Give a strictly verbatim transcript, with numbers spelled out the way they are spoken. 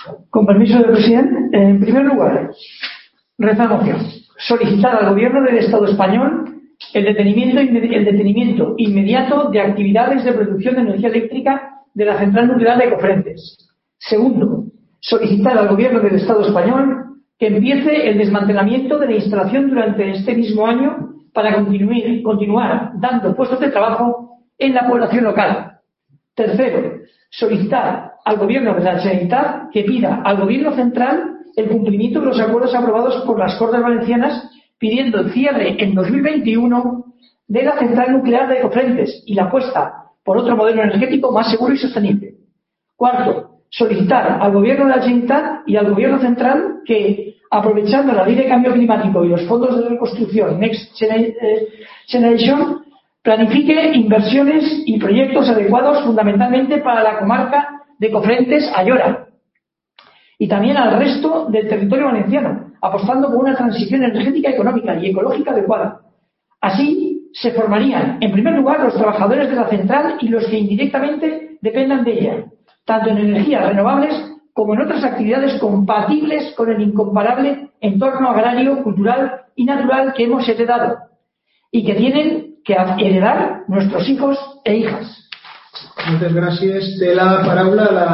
Con permiso del presidente, en primer lugar, reza la moción. Solicitar al Gobierno del Estado español el detenimiento, el detenimiento inmediato de actividades de producción de energía eléctrica de la central nuclear de Cofrentes. Segundo, solicitar al Gobierno del Estado español que empiece el desmantelamiento de la instalación durante este mismo año para continuar, continuar dando puestos de trabajo en la población local. Tercero, solicitar al Gobierno de la Generalitat que pida al Gobierno central el cumplimiento de los acuerdos aprobados por las Cortes Valencianas pidiendo el cierre en dos mil veintiuno de la central nuclear de Cofrentes y la apuesta por otro modelo energético más seguro y sostenible. Cuarto, solicitar al Gobierno de la Generalitat y al Gobierno central que, aprovechando la Ley de Cambio Climático y los fondos de reconstrucción Next Generation, planifique inversiones y proyectos adecuados fundamentalmente para la comarca de Cofrentes Ayora y también al resto del territorio valenciano, apostando por una transición energética, económica y ecológica adecuada. Así se formarían, en primer lugar, los trabajadores de la central y los que indirectamente dependan de ella, tanto en energías renovables como en otras actividades compatibles con el incomparable entorno agrario, cultural y natural que hemos heredado y que tienen que heredar nuestros hijos e hijas. Muchas gracias. De la palabra la